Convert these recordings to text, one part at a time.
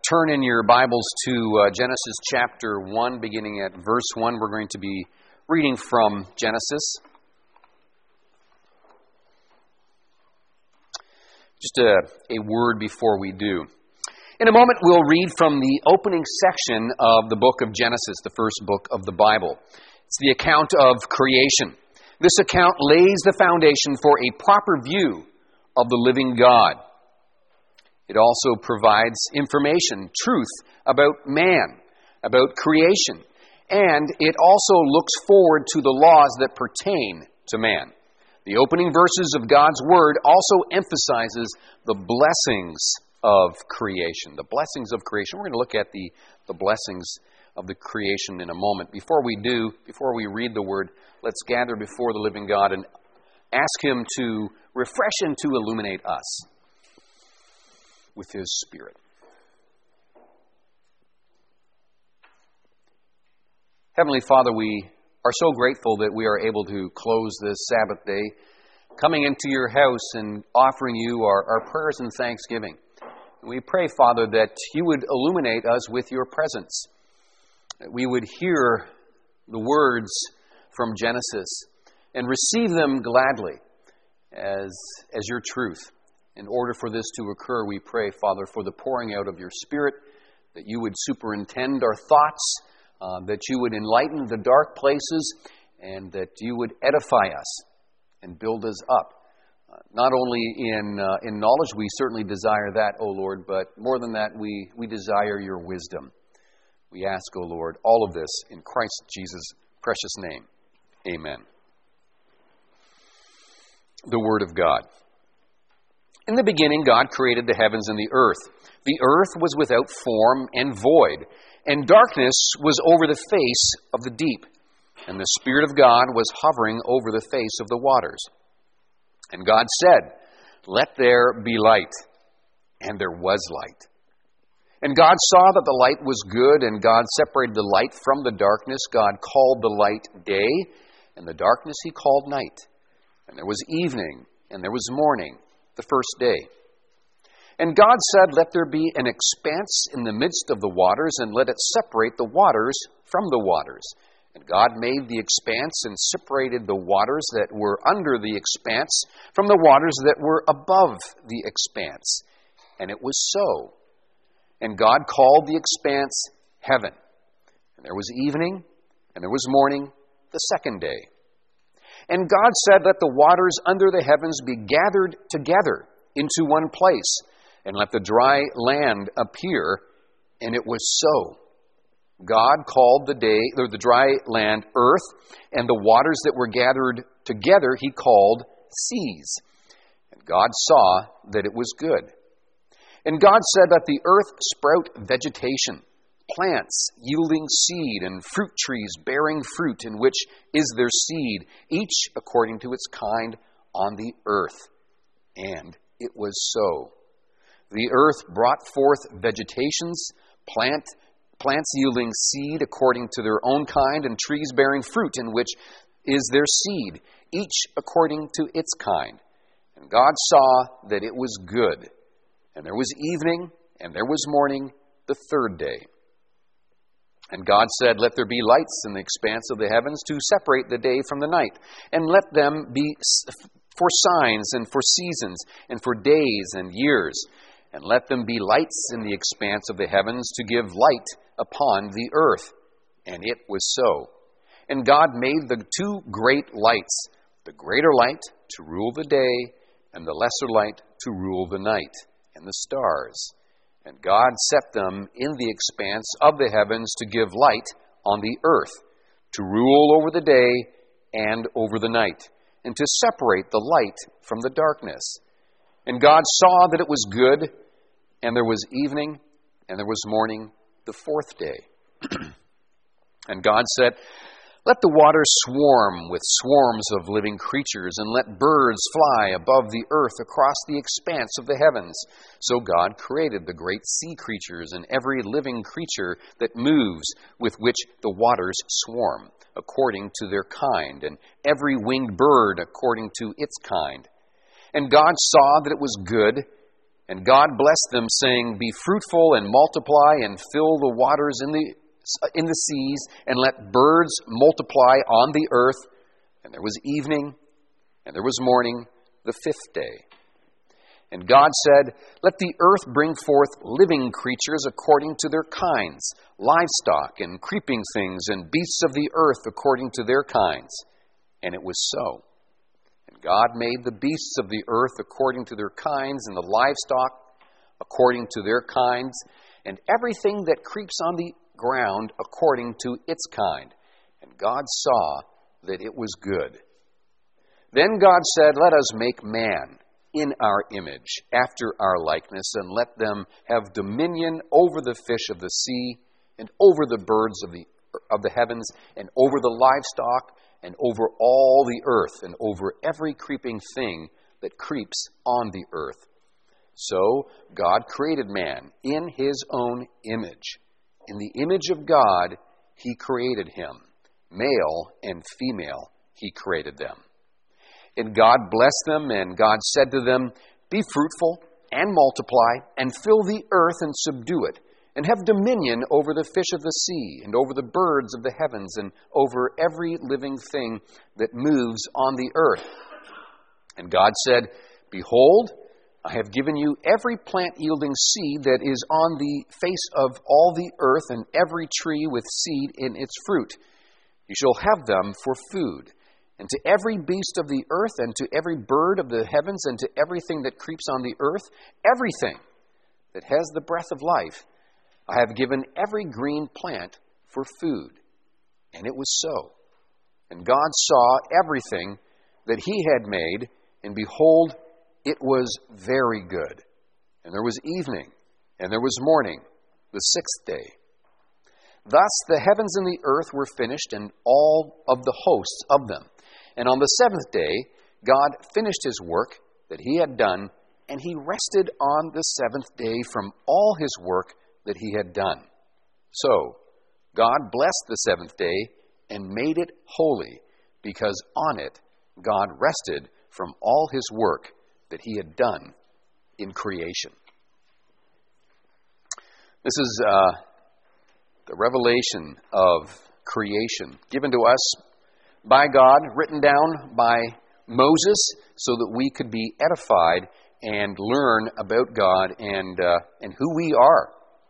turn in your Bibles to Genesis chapter 1, beginning at verse 1. We're going to be reading from Genesis. Just a word before we do. In a moment, we'll read from the opening section of the book of Genesis, the first book of the Bible. It's the account of creation. This account lays the foundation for a proper view of the living God. It also provides information, truth about man, about creation, and it also looks forward to the laws that pertain to man. The opening verses of God's Word also emphasizes the blessings of creation. The blessings of creation. We're going to look at the blessings of the creation in a moment. Before we read the Word, let's gather before the living God and ask Him to refresh and to illuminate us with His Spirit. Heavenly Father, we are so grateful that we are able to close this Sabbath day, coming into your house and offering you our prayers and thanksgiving. And we pray, Father, that you would illuminate us with your presence, that we would hear the words from Genesis and receive them gladly as your truth. In order for this to occur, we pray, Father, for the pouring out of your Spirit, that you would superintend our thoughts, that you would enlighten the dark places, and that you would edify us and build us up. Not only in knowledge, we certainly desire that, O Lord, but more than that, we desire your wisdom. We ask, O Lord, all of this in Christ Jesus' precious name. Amen. The Word of God. In the beginning, God created the heavens and the earth. The earth was without form and void, and darkness was over the face of the deep, and the Spirit of God was hovering over the face of the waters. And God said, "Let there be light." And there was light. And God saw that the light was good, and God separated the light from the darkness. God called the light day, and the darkness He called night. And there was evening, and there was morning, the first day. And God said, "Let there be an expanse in the midst of the waters, and let it separate the waters from the waters." And God made the expanse and separated the waters that were under the expanse from the waters that were above the expanse. And it was so. And God called the expanse heaven. And there was evening, and there was morning, the second day. And God said, "Let the waters under the heavens be gathered together into one place, and let the dry land appear." And it was so. God called the dry land earth, and the waters that were gathered together He called seas. And God saw that it was good. And God said, "Let the earth sprout vegetation, plants yielding seed, and fruit trees bearing fruit, in which is their seed, each according to its kind on the earth." And it was so. The earth brought forth vegetations, plants yielding seed according to their own kind, and trees bearing fruit, in which is their seed, each according to its kind. And God saw that it was good. And there was evening, and there was morning, the third day. And God said, "Let there be lights in the expanse of the heavens to separate the day from the night, and let them be for signs and for seasons and for days and years. And let them be lights in the expanse of the heavens to give light upon the earth." And it was so. And God made the two great lights, the greater light to rule the day, and the lesser light to rule the night, and the stars. And God set them in the expanse of the heavens to give light on the earth, to rule over the day and over the night, and to separate the light from the darkness. And God saw that it was good, and there was evening, and there was morning, the fourth day. And God said, "Let the waters swarm with swarms of living creatures, and let birds fly above the earth across the expanse of the heavens." So God created the great sea creatures and every living creature that moves, with which the waters swarm, according to their kind, and every winged bird according to its kind. And God saw that it was good, And God blessed them, saying, Be fruitful and multiply and fill the waters in the seas, and let birds multiply on the earth. And there was evening, and there was morning, the fifth day. And God said, Let the earth bring forth living creatures according to their kinds, livestock and creeping things, and beasts of the earth according to their kinds. And it was so. And God made the beasts of the earth according to their kinds, and the livestock according to their kinds, and everything that creeps on the ground according to its kind. And God saw that it was good. Then God said, Let us make man in our image, after our likeness, and let them have dominion over the fish of the sea, and over the birds of the heavens, and over the livestock, and over all the earth, and over every creeping thing that creeps on the earth. So God created man in his own image. In the image of God, he created him. Male and female, he created them. And God blessed them, and God said to them, Be fruitful and multiply, and fill the earth and subdue it, and have dominion over the fish of the sea, and over the birds of the heavens, and over every living thing that moves on the earth. And God said, Behold, I have given you every plant-yielding seed that is on the face of all the earth, and every tree with seed in its fruit. You shall have them for food. And to every beast of the earth, and to every bird of the heavens, and to everything that creeps on the earth, everything that has the breath of life, I have given every green plant for food. And it was so. And God saw everything that he had made, and behold, it was very good. And there was evening, and there was morning, the sixth day. Thus the heavens and the earth were finished, and all of the hosts of them. And on the seventh day, God finished his work that he had done, and he rested on the seventh day from all his work that he had done. So God blessed the seventh day and made it holy, because on it God rested from all his work that he had done in creation. This is the revelation of creation given to us by God, written down by Moses, so that we could be edified and learn about God and who we are.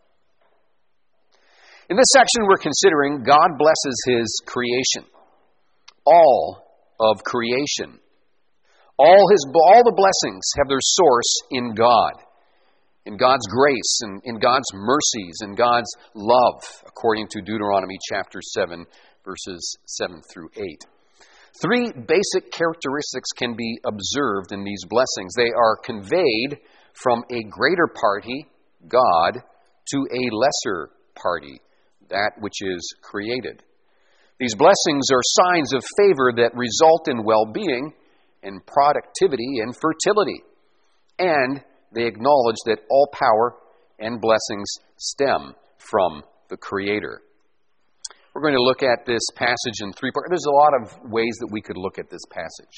In this section, we're considering God blesses his creation. All of creation. All the blessings have their source in God, in God's grace, and in God's mercies, and God's love, according to Deuteronomy chapter 7, verses 7 through 8. Three basic characteristics can be observed in these blessings. They are conveyed from a greater party, God, to a lesser party, that which is created. These blessings are signs of favor that result in well-being and productivity and fertility. And they acknowledge that all power and blessings stem from the Creator. We're going to look at this passage in three parts. There's a lot of ways that we could look at this passage.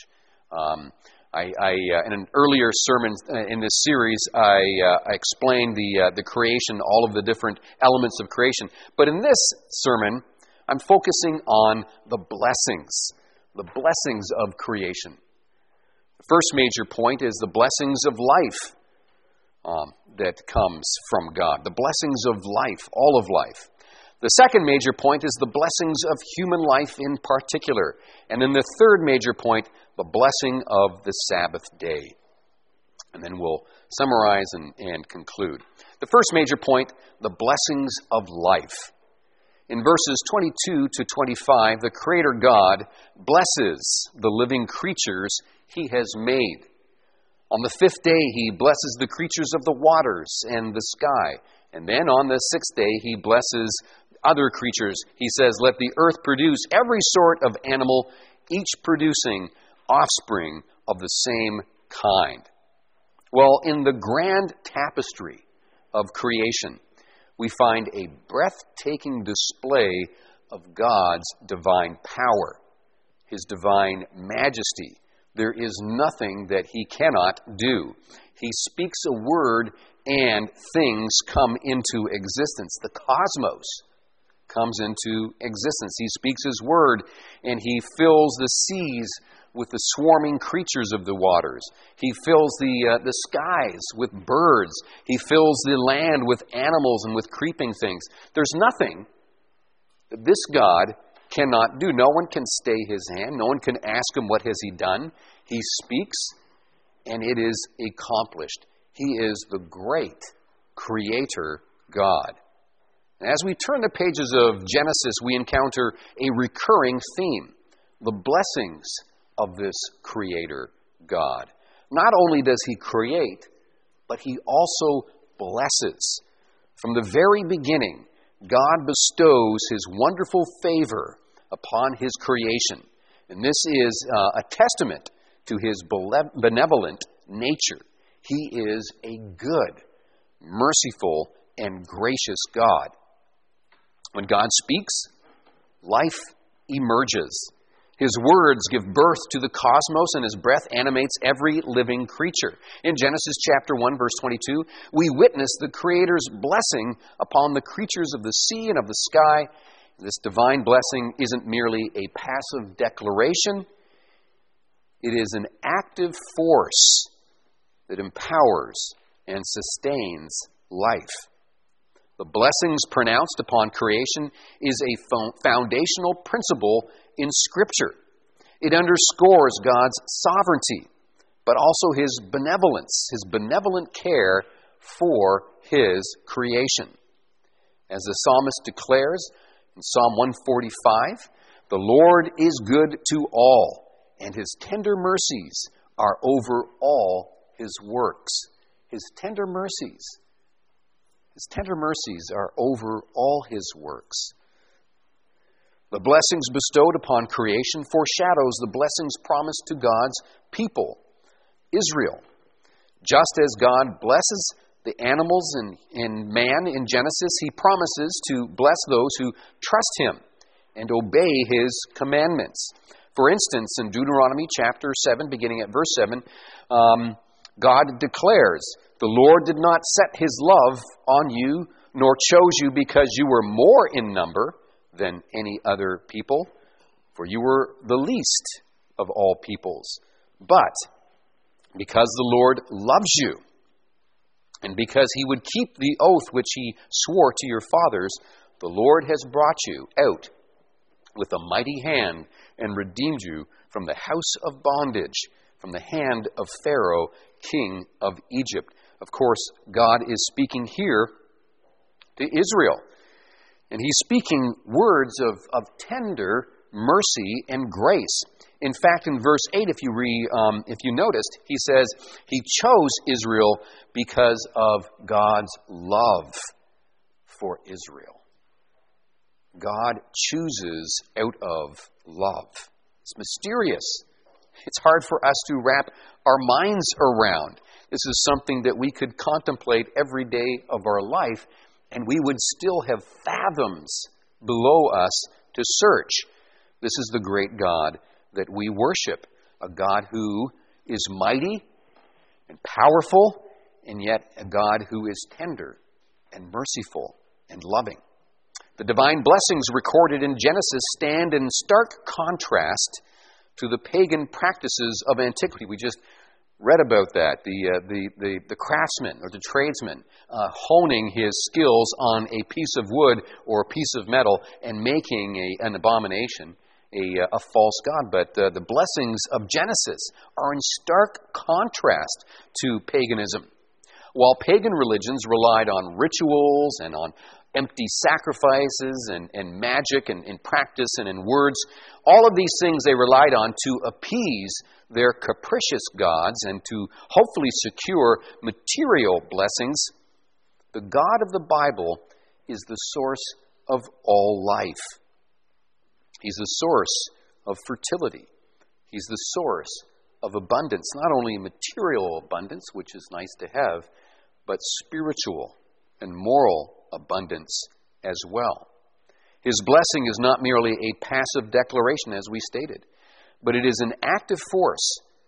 In an earlier sermon in this series, I explained the creation, all of the different elements of creation. But in this sermon, I'm focusing on the blessings of creation. The first major point is the blessings of life that comes from God. The blessings of life, all of life. The second major point is the blessings of human life in particular. And then the third major point, the blessing of the Sabbath day. And then we'll summarize and conclude. The first major point, the blessings of life. In verses 22 to 25, the Creator God blesses the living creatures he has made. On the fifth day, he blesses the creatures of the waters and the sky. And then on the sixth day, he blesses other creatures. He says, Let the earth produce every sort of animal, each producing offspring of the same kind. Well, in the grand tapestry of creation, we find a breathtaking display of God's divine power, his divine majesty, There is nothing that he cannot do. He speaks a word and things come into existence. The cosmos comes into existence. He speaks his word and he fills the seas with the swarming creatures of the waters. He fills the skies with birds. He fills the land with animals and with creeping things. There's nothing that this God cannot do. No one can stay his hand. No one can ask him, what has he done? He speaks, and it is accomplished. He is the great Creator God. And as we turn the pages of Genesis, we encounter a recurring theme, the blessings of this Creator God. Not only does he create, but he also blesses. From the very beginning, God bestows his wonderful favor upon his creation. And this is a testament to his benevolent nature. He is a good, merciful, and gracious God. When God speaks, life emerges. His words give birth to the cosmos, and his breath animates every living creature. In Genesis chapter 1, verse 22, we witness the Creator's blessing upon the creatures of the sea and of the sky. This divine blessing isn't merely a passive declaration. It is an active force that empowers and sustains life. The blessings pronounced upon creation is a foundational principle in Scripture. It underscores God's sovereignty, but also his benevolence, his benevolent care for his creation. As the psalmist declares in Psalm 145, the Lord is good to all, and his tender mercies are over all his works. His tender mercies are over all his works. The blessings bestowed upon creation foreshadows the blessings promised to God's people, Israel. Just as God blesses the animals and man in Genesis, he promises to bless those who trust him and obey his commandments. For instance, in Deuteronomy chapter 7, beginning at verse 7, God declares, "The Lord did not set his love on you, nor chose you because you were more in number than any other people, for you were the least of all peoples. But because the Lord loves you, and because he would keep the oath which he swore to your fathers, the Lord has brought you out with a mighty hand and redeemed you from the house of bondage, from the hand of Pharaoh, king of Egypt." Of course, God is speaking here to Israel. And he's speaking words of tender mercy and grace. In fact, in verse 8, if you noticed, he says he chose Israel because of God's love for Israel. God chooses out of love. It's mysterious. It's hard for us to wrap our minds around. This is something that we could contemplate every day of our life, and we would still have fathoms below us to search. This is the great God that we worship, a God who is mighty and powerful, and yet a God who is tender and merciful and loving. The divine blessings recorded in Genesis stand in stark contrast to the pagan practices of antiquity. We just read about that. The craftsman or the tradesman honing his skills on a piece of wood or a piece of metal and making an abomination, a false god. But the blessings of Genesis are in stark contrast to paganism. While pagan religions relied on rituals and on empty sacrifices and magic and in practice and in words, all of these things they relied on to appease their capricious gods and to hopefully secure material blessings. The God of the Bible is the source of all life. He's the source of fertility. He's the source of abundance, not only material abundance, which is nice to have, but spiritual and moral abundance as well. His blessing is not merely a passive declaration, as we stated, but it is an active force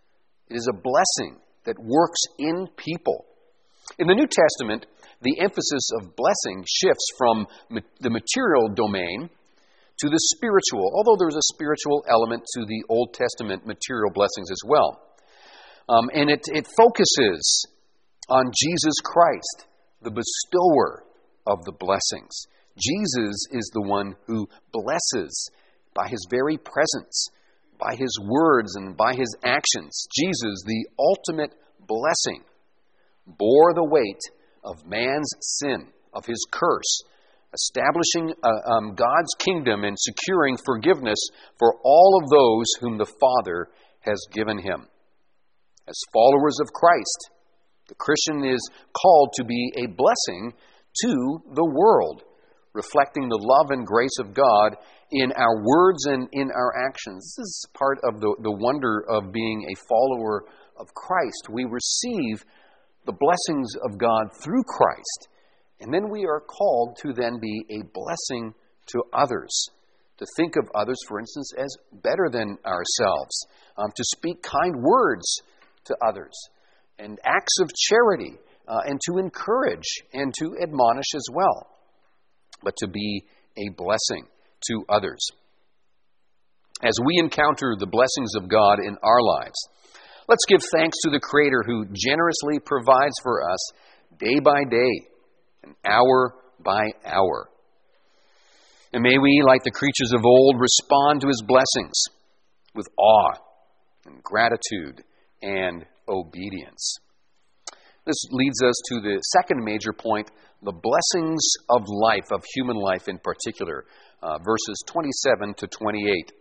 It is a blessing that works in people. In the New Testament, the emphasis of blessing shifts from the material domain to the spiritual, although there's a spiritual element to the Old Testament material blessings as well. And it focuses on Jesus Christ, the bestower of the blessings. Jesus is the one who blesses by his very presence, by his words, and by his actions. Jesus, the ultimate blessing, bore the weight of man's sin, of his curse, establishing God's kingdom and securing forgiveness for all of those whom the Father has given him. As followers of Christ, the Christian is called to be a blessing to the world, reflecting the love and grace of God in our words and in our actions. This is part of the wonder of being a follower of Christ. We receive the blessings of God through Christ, and then we are called to then be a blessing to others, to think of others, for instance, as better than ourselves, to speak kind words to others, and acts of charity, and to encourage and to admonish as well, but to be a blessing to others. As we encounter the blessings of God in our lives, let's give thanks to the Creator who generously provides for us day by day and hour by hour. And may we, like the creatures of old, respond to his blessings with awe and gratitude and obedience. This leads us to the second major point, the blessings of life, of human life in particular, verses 27 to 28.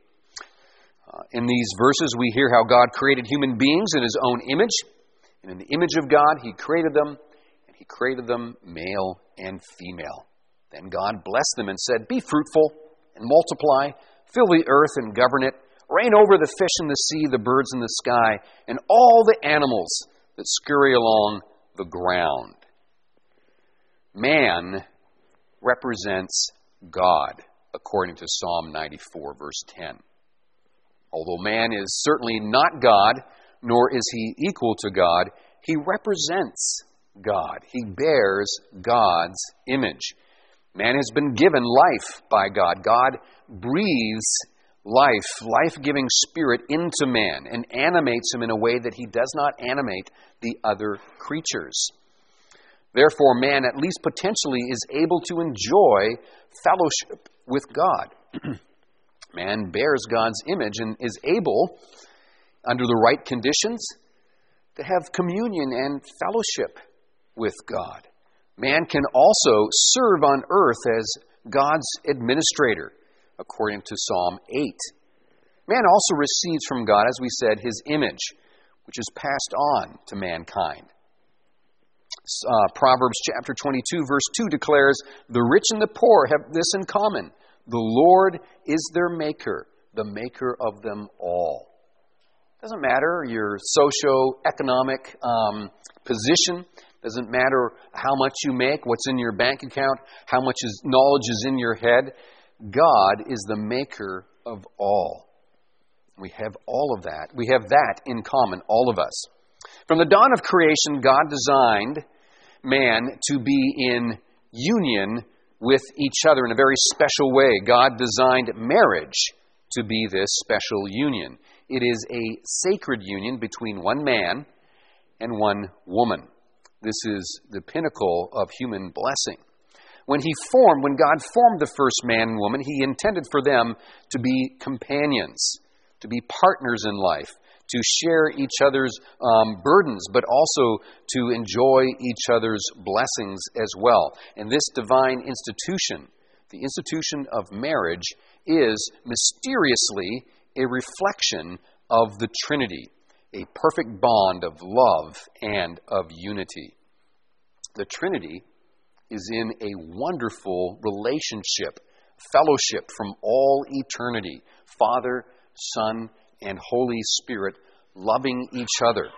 In these verses, we hear how God created human beings in his own image. And in the image of God, he created them, and he created them male and female. Then God blessed them and said, "Be fruitful and multiply, fill the earth and govern it, reign over the fish in the sea, the birds in the sky, and all the animals that scurry along the ground." Man represents God, according to Psalm 94, verse 10. Although man is certainly not God, nor is he equal to God, he represents God. He bears God's image. Man has been given life by God. God breathes life, life-giving spirit into man and animates him in a way that he does not animate the other creatures. Therefore, man, at least potentially, is able to enjoy fellowship with God. Man bears God's image and is able, under the right conditions, to have communion and fellowship with God. Man can also serve on earth as God's administrator, according to Psalm 8. Man also receives from God, as we said, his image, which is passed on to mankind. Proverbs chapter 22, verse 2 declares, "The rich and the poor have this in common. The Lord is their maker, the maker of them all." Doesn't matter your socio-economic position. Doesn't matter how much you make, what's in your bank account, how much knowledge is in your head. God is the maker of all. We have all of that. We have that in common, all of us. From the dawn of creation, God designed man to be in union with each other in a very special way. God designed marriage to be this special union. It is a sacred union between one man and one woman. This is the pinnacle of human blessing. When God formed the first man and woman, he intended for them to be companions, to be partners in life, to share each other's burdens, but also to enjoy each other's blessings as well. And this divine institution, the institution of marriage, is mysteriously a reflection of the Trinity, a perfect bond of love and of unity. The Trinity is in a wonderful relationship, fellowship from all eternity. Father, Son, and Holy Spirit loving each other.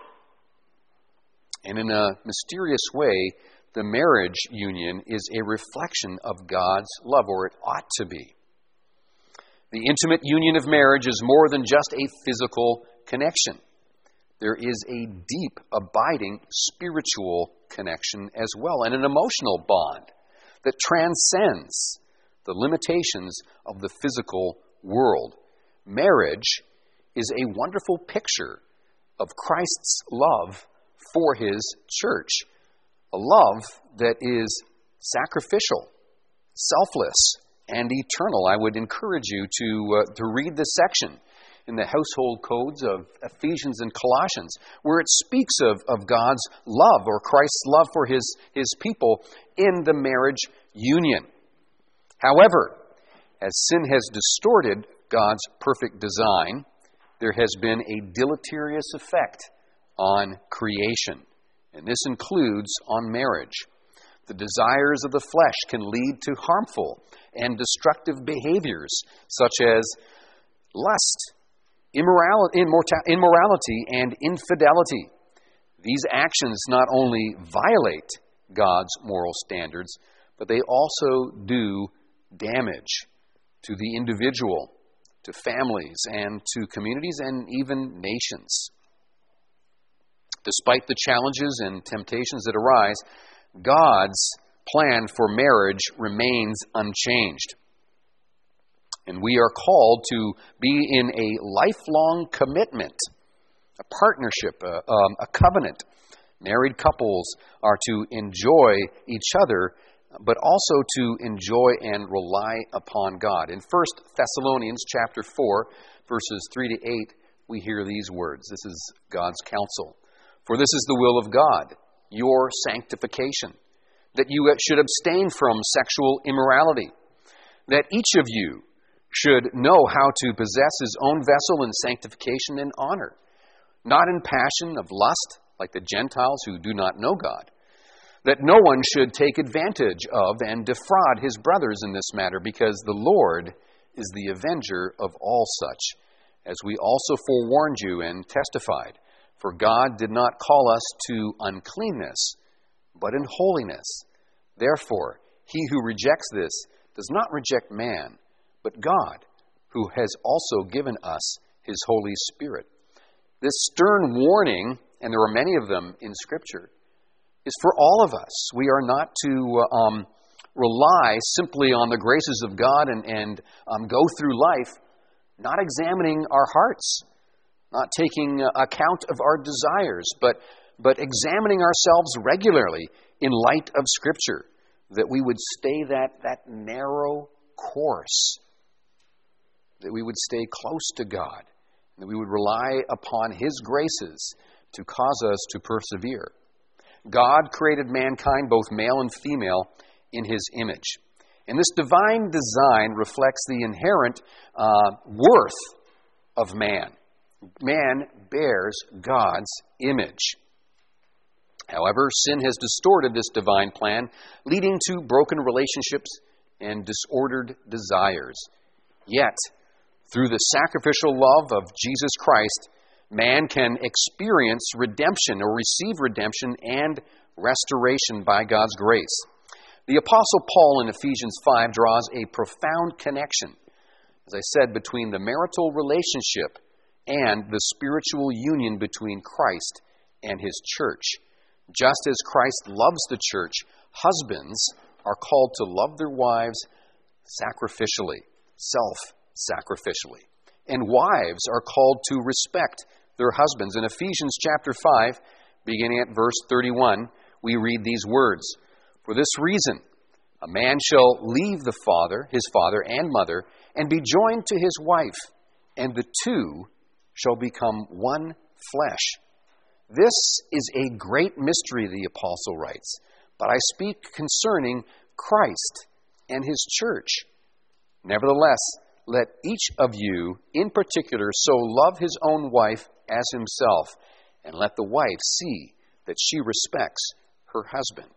And in a mysterious way, the marriage union is a reflection of God's love, or it ought to be. The intimate union of marriage is more than just a physical connection. there is a deep, abiding spiritual connection as well, and an emotional bond that transcends the limitations of the physical world. Marriage is a wonderful picture of Christ's love for his church, a love that is sacrificial, selfless, and eternal. I would encourage you to read this section in the household codes of Ephesians and Colossians, where it speaks of God's love, or Christ's love for his people in the marriage union. However, as sin has distorted God's perfect design, there has been a deleterious effect on creation, and this includes on marriage. The desires of the flesh can lead to harmful and destructive behaviors such as lust, immorality, and infidelity. These actions not only violate God's moral standards, but they also do damage to the individual, to families, and to communities, and even nations. Despite the challenges and temptations that arise, God's plan for marriage remains unchanged. And we are called to be in a lifelong commitment, a partnership, a covenant. Married couples are to enjoy each other, but also to enjoy and rely upon God. In 1 Thessalonians chapter 4, verses 3 to 8, we hear these words. This is God's counsel. For this is the will of God, your sanctification, that you should abstain from sexual immorality, that each of you should know how to possess his own vessel in sanctification and honor, not in passion of lust, like the Gentiles who do not know God, that no one should take advantage of and defraud his brothers in this matter, because the Lord is the avenger of all such, as we also forewarned you and testified. For God did not call us to uncleanness, but in holiness. Therefore, he who rejects this does not reject man, but God, who has also given us his Holy Spirit. This stern warning, and there are many of them in Scripture, is for all of us. We are not to rely simply on the graces of God and go through life not examining our hearts, not taking account of our desires, but examining ourselves regularly in light of Scripture, that we would stay that narrow course, that we would stay close to God, that we would rely upon his graces to cause us to persevere. God created mankind, both male and female, in his image. And this divine design reflects the inherent worth of man. Man bears God's image. However, sin has distorted this divine plan, leading to broken relationships and disordered desires. Yet, through the sacrificial love of Jesus Christ, man can experience redemption, or receive redemption and restoration by God's grace. The Apostle Paul in Ephesians 5 draws a profound connection, as I said, between the marital relationship and the spiritual union between Christ and his church. Just as Christ loves the church, husbands are called to love their wives sacrificially, self-sacrificially. And wives are called to respect their husbands. In Ephesians chapter 5, beginning at verse 31, we read these words, For this reason, a man shall leave his father and mother, and be joined to his wife, and the two shall become one flesh. This is a great mystery, the apostle writes, but I speak concerning Christ and his church. Nevertheless, let each of you in particular so love his own wife as himself, and let the wife see that she respects her husband.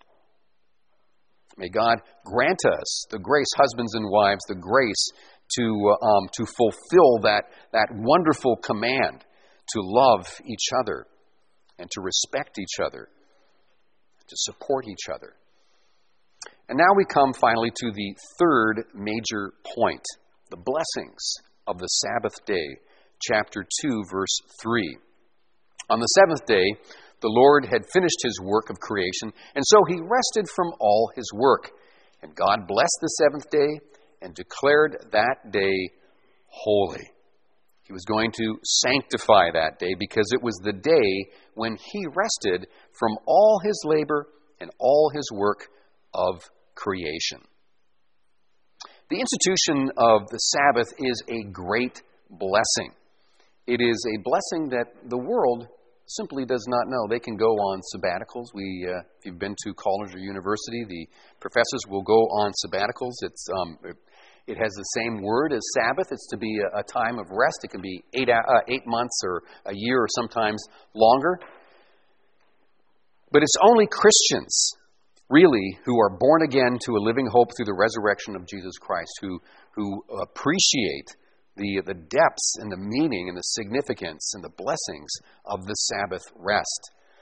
May God grant us the grace, husbands and wives, the grace to fulfill that wonderful command to love each other and to respect each other, to support each other. And now we come finally to the third major point, the blessings of the Sabbath day, chapter 2, verse 3. On the seventh day, the Lord had finished his work of creation, and so he rested from all his work. And God blessed the seventh day and declared that day holy. He was going to sanctify that day because it was the day when he rested from all his labor and all his work of creation. The institution of the Sabbath is a great blessing. It is a blessing that the world simply does not know. They can go on sabbaticals. If you've been to college or university, the professors will go on sabbaticals. It has the same word as Sabbath. It's to be a time of rest. It can be 8 months or a year or sometimes longer. But it's only Christians, really, who are born again to a living hope through the resurrection of Jesus Christ, who appreciate the depths and the meaning and the significance and the blessings of the Sabbath rest.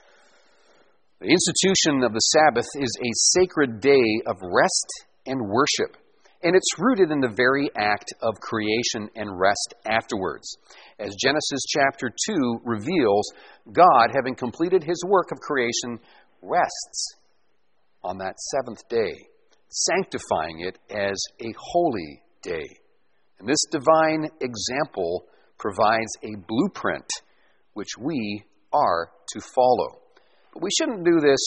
The institution of the Sabbath is a sacred day of rest and worship, and it's rooted in the very act of creation and rest afterwards. As Genesis chapter 2 reveals, God, having completed his work of creation, rests on that seventh day, sanctifying it as a holy day. And this divine example provides a blueprint which we are to follow. But we shouldn't do this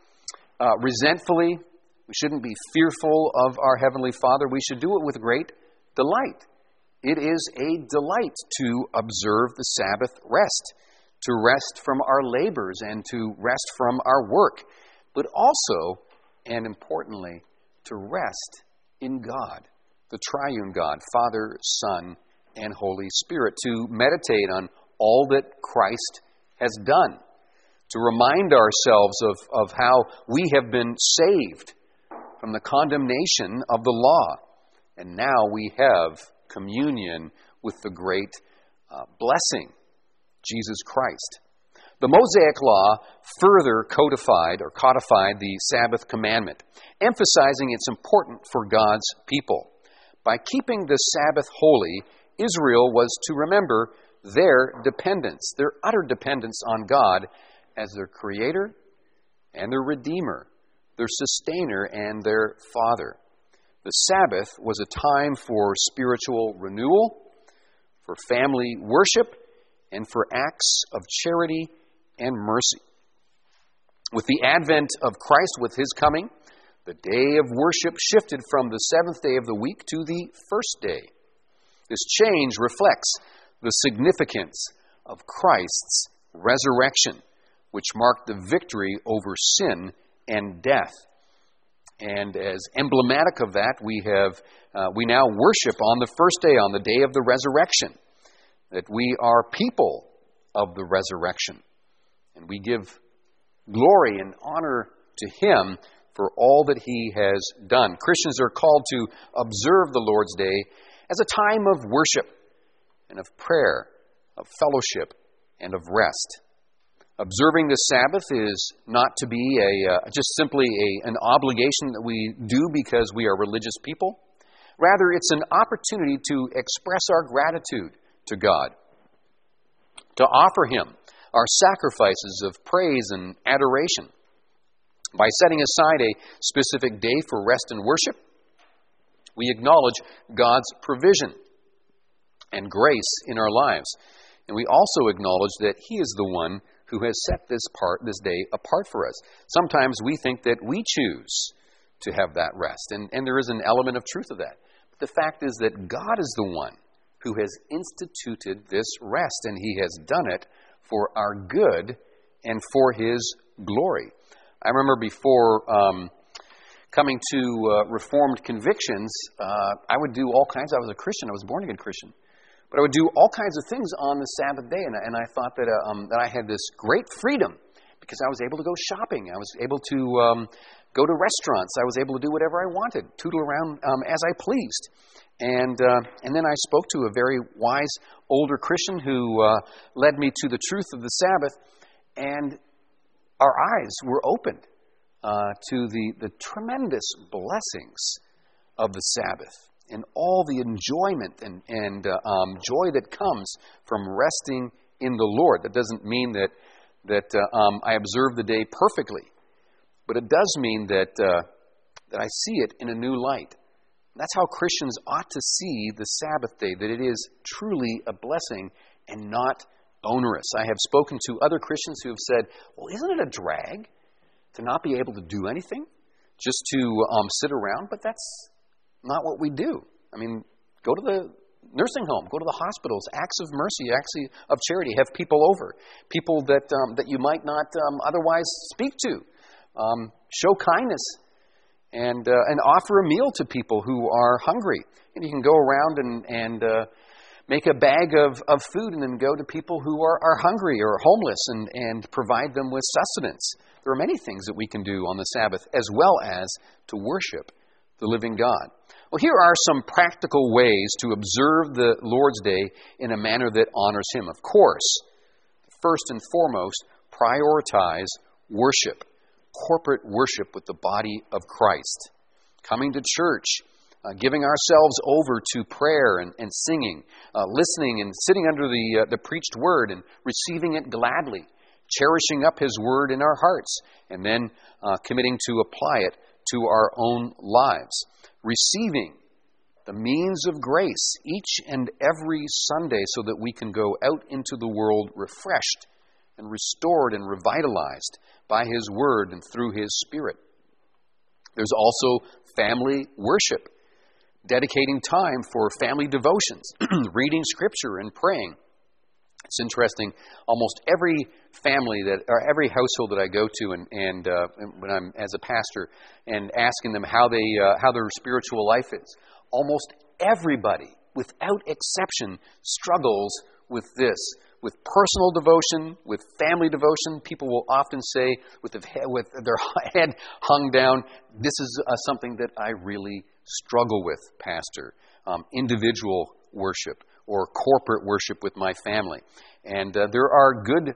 resentfully. We shouldn't be fearful of our Heavenly Father. We should do it with great delight. It is a delight to observe the Sabbath rest, to rest from our labors and to rest from our work, but also, and importantly, to rest in God, the triune God, Father, Son, and Holy Spirit, to meditate on all that Christ has done, to remind ourselves of how we have been saved from the condemnation of the law, and now we have communion with the great blessing, Jesus Christ. The Mosaic Law further codified the Sabbath commandment, emphasizing its importance for God's people. By keeping the Sabbath holy, Israel was to remember their dependence, their utter dependence on God as their Creator and their Redeemer, their Sustainer and their Father. The Sabbath was a time for spiritual renewal, for family worship, and for acts of charity and mercy. With the advent of Christ, with his coming, the day of worship shifted from the seventh day of the week to the first day. This change reflects the significance of Christ's resurrection, which marked the victory over sin and death. And as emblematic of that, we now worship on the first day, on the day of the resurrection, that we are people of the resurrection. And we give glory and honor to him for all that he has done. Christians are called to observe the Lord's Day as a time of worship and of prayer, of fellowship, and of rest. Observing the Sabbath is not to be just simply an obligation that we do because we are religious people. Rather, it's an opportunity to express our gratitude to God, to offer him our sacrifices of praise and adoration. By setting aside a specific day for rest and worship, we acknowledge God's provision and grace in our lives. And we also acknowledge that he is the one who has set this day apart for us. Sometimes we think that we choose to have that rest, and there is an element of truth of that. But the fact is that God is the one who has instituted this rest, and he has done it for our good and for his glory. I remember before coming to Reformed convictions, I would do all kinds. I was a Christian. I was a born-again Christian. But I would do all kinds of things on the Sabbath day, and I thought that I had this great freedom because I was able to go shopping. I was able to go to restaurants. I was able to do whatever I wanted, tootle around as I pleased. And then I spoke to a very wise older Christian who led me to the truth of the Sabbath, and our eyes were opened to the tremendous blessings of the Sabbath and all the enjoyment and joy that comes from resting in the Lord. That doesn't mean that I observe the day perfectly, but it does mean that I see it in a new light. That's how Christians ought to see the Sabbath day, that it is truly a blessing and not onerous. I have spoken to other Christians who have said, well, isn't it a drag to not be able to do anything, just to sit around? But that's not what we do. I mean, go to the nursing home, go to the hospitals, acts of mercy, acts of charity, have people over, people that you might not otherwise speak to. Show kindness and offer a meal to people who are hungry. And you can go around and make a bag of food and then go to people who are hungry or homeless and provide them with sustenance. There are many things that we can do on the Sabbath, as well as to worship the living God. Well, here are some practical ways to observe the Lord's Day in a manner that honors Him. Of course, first and foremost, prioritize worship, corporate worship with the body of Christ. Coming to church, giving ourselves over to prayer and singing, listening and sitting under the preached word and receiving it gladly, cherishing up His word in our hearts, and then committing to apply it to our own lives. Receiving the means of grace each and every Sunday so that we can go out into the world refreshed and restored and revitalized by His Word and through His Spirit. There's also family worship, dedicating time for family devotions, reading Scripture and praying. It's interesting, almost every family or every household that I go to and when I'm as a pastor and asking them how their spiritual life is, almost everybody, without exception, struggles with this. With personal devotion, with family devotion, people will often say, with their head hung down, this is something that I really struggle with, Pastor. Individual worship or corporate worship with my family. And there are good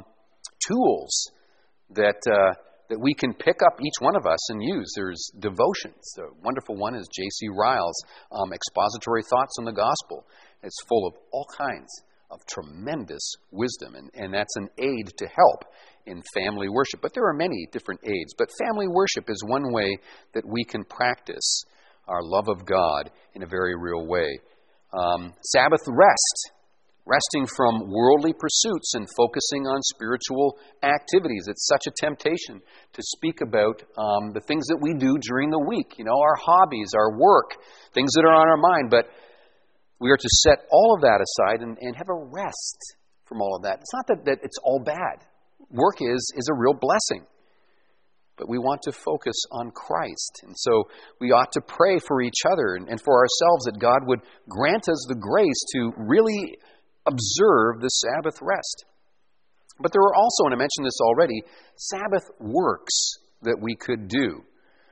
tools that we can pick up, each one of us, and use. There's devotions. The wonderful one is J.C. Ryle's Expository Thoughts on the Gospel. It's full of all kinds of tremendous wisdom, and that's an aid to help in family worship. But there are many different aids. But family worship is one way that we can practice our love of God in a very real way. Sabbath rest, resting from worldly pursuits and focusing on spiritual activities. It's such a temptation to speak about the things that we do during the week, our hobbies, our work, things that are on our mind. But we are to set all of that aside and have a rest from all of that. It's not that it's all bad. Work is a real blessing. But we want to focus on Christ. And so we ought to pray for each other and for ourselves that God would grant us the grace to really observe the Sabbath rest. But there are also, and I mentioned this already, Sabbath works that we could do.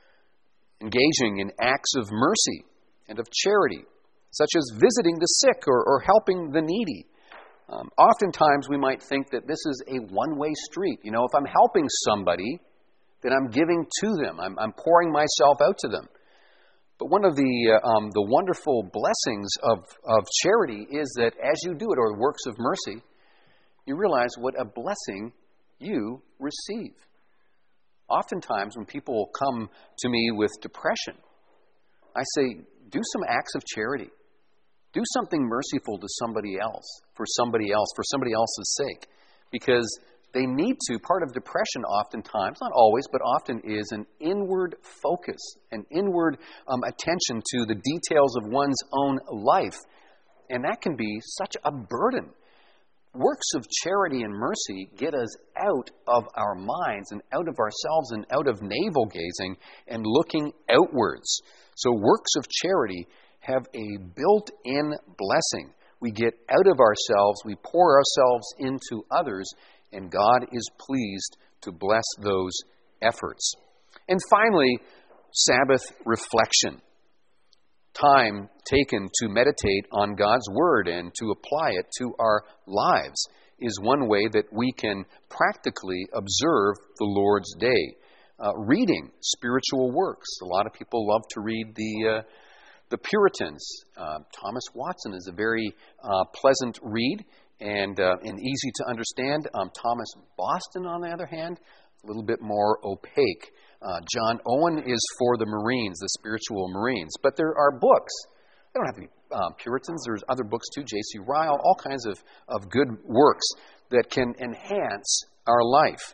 Engaging in acts of mercy and of charity, such as visiting the sick or helping the needy. Oftentimes we might think that this is a one-way street. If I'm helping somebody, then I'm giving to them. I'm pouring myself out to them. But one of the wonderful blessings of charity is that as you do it, or works of mercy, you realize what a blessing you receive. Oftentimes when people come to me with depression, I say, do some acts of charity. Do something merciful to somebody else, for somebody else's sake. Because they need to. Part of depression oftentimes, not always, but often is an inward focus, an inward attention to the details of one's own life. And that can be such a burden. Works of charity and mercy get us out of our minds and out of ourselves and out of navel-gazing and looking outwards. So works of charity have a built-in blessing. We get out of ourselves, we pour ourselves into others, and God is pleased to bless those efforts. And finally, Sabbath reflection. Time taken to meditate on God's Word and to apply it to our lives is one way that we can practically observe the Lord's Day. Reading spiritual works. A lot of people love to read the Puritans. Thomas Watson is a very pleasant read, and easy to understand. Thomas Boston, on the other hand, a little bit more opaque. John Owen is for the Marines, the spiritual Marines. But there are books. They don't have to be Puritans. There's other books too, J.C. Ryle, all kinds of good works that can enhance our life.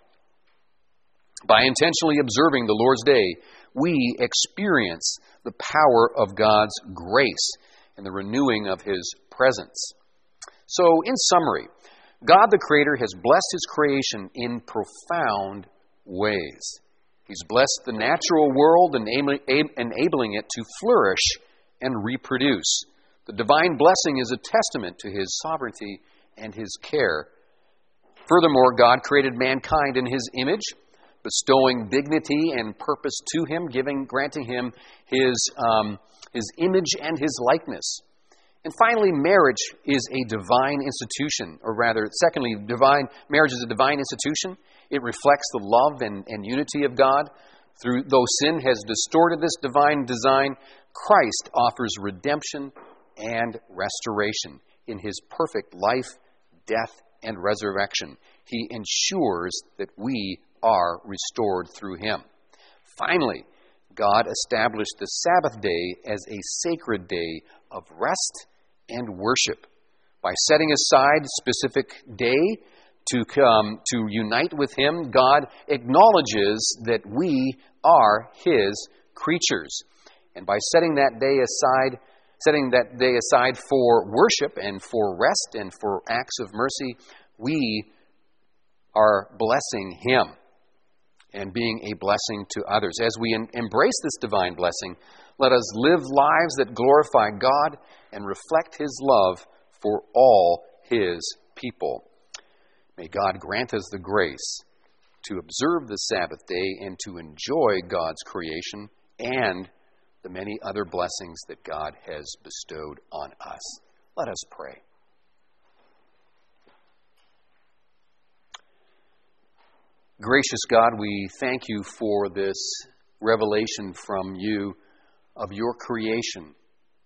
By intentionally observing the Lord's Day, we experience the power of God's grace and the renewing of His presence. So, in summary, God the Creator has blessed His creation in profound ways. He's blessed the natural world, enabling it to flourish and reproduce. The divine blessing is a testament to His sovereignty and His care. Furthermore, God created mankind in His image, bestowing dignity and purpose to him, granting him his image and his likeness. And finally, marriage is a divine institution, or rather, secondly, marriage is a divine institution. It reflects the love and unity of God. Though sin has distorted this divine design, Christ offers redemption and restoration in His perfect life, death, and resurrection. He ensures that we are restored through Him. Finally, God established the Sabbath day as a sacred day of rest and worship. By setting aside a specific day to unite with Him, God acknowledges that we are His creatures. And by setting that day aside for worship and for rest and for acts of mercy, we are blessing Him and being a blessing to others. As we embrace this divine blessing, let us live lives that glorify God and reflect His love for all His people. May God grant us the grace to observe the Sabbath day and to enjoy God's creation and the many other blessings that God has bestowed on us. Let us pray. Gracious God, we thank You for this revelation from You of Your creation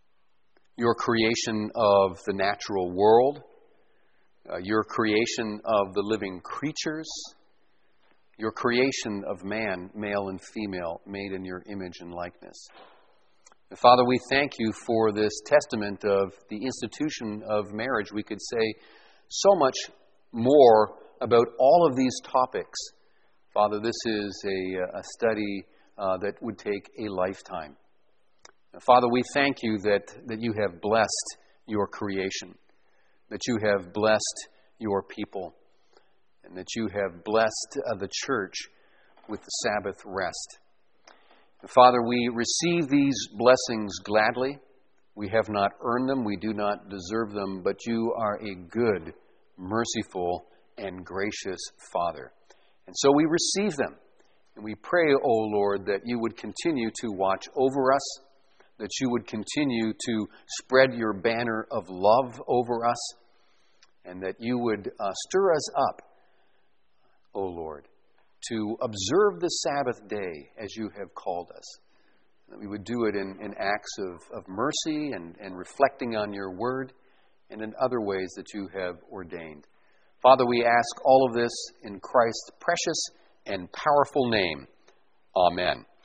of the natural world, Your creation of the living creatures, Your creation of man, male and female, made in Your image and likeness. And Father, we thank You for this testament of the institution of marriage. We could say so much more about all of these topics. Father, this is a study that would take a lifetime. Father, we thank You that You have blessed Your creation, that You have blessed Your people, and that You have blessed the church with the Sabbath rest. And Father, we receive these blessings gladly. We have not earned them, we do not deserve them, but You are a good, merciful, and gracious Father. And so we receive them. And we pray, O Lord, that You would continue to watch over us, that You would continue to spread Your banner of love over us, and that You would stir us up, O Lord, to observe the Sabbath day as You have called us. That we would do it in acts of mercy and reflecting on Your word, and in other ways that You have ordained. Father, we ask all of this in Christ's precious and powerful name. Amen.